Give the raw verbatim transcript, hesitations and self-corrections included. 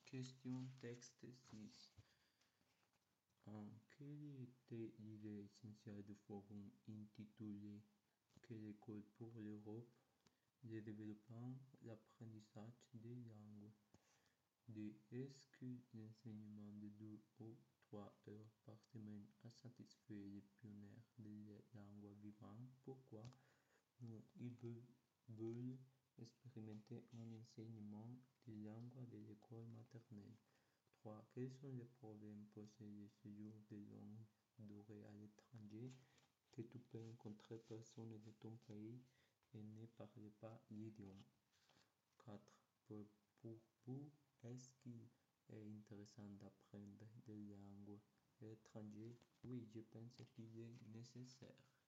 Question texte six. En quelle était l'idée essentielle du forum intitulé Que l'école pour l'Europe, le développement, l'apprentissage des langues? De Est-ce que l'enseignement de deux ou trois heures par semaine a satisfait les pionniers de la langue vivante? Pourquoi nous ils veulent expérimenter un enseignement de langue de l'école maternelle? trois. Quels sont les problèmes posés le séjour de longue durée à l'étranger que tu peux rencontrer personne de ton pays et ne parle pas l'idiome? quatre. Pour, pour vous, est-ce qu'il est intéressant d'apprendre des langues étrangères? Oui, je pense qu'il est nécessaire.